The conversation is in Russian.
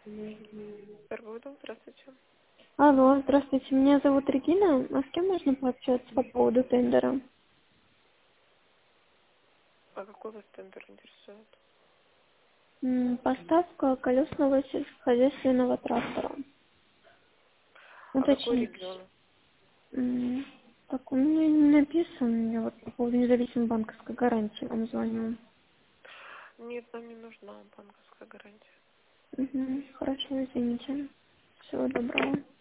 Первый дом, здравствуйте. Алло, здравствуйте, меня зовут Регина. А с кем можно пообщаться по поводу тендера? А какой вас тендер интересует? Поставка колесного сельскохозяйственного трактора. А какой Уточнить. регион? Так, у меня не написано, я вот по поводу независимой банковской гарантии вам звоню. Нет, нам не нужна банковская гарантия. Хорошо, извините. Всего доброго.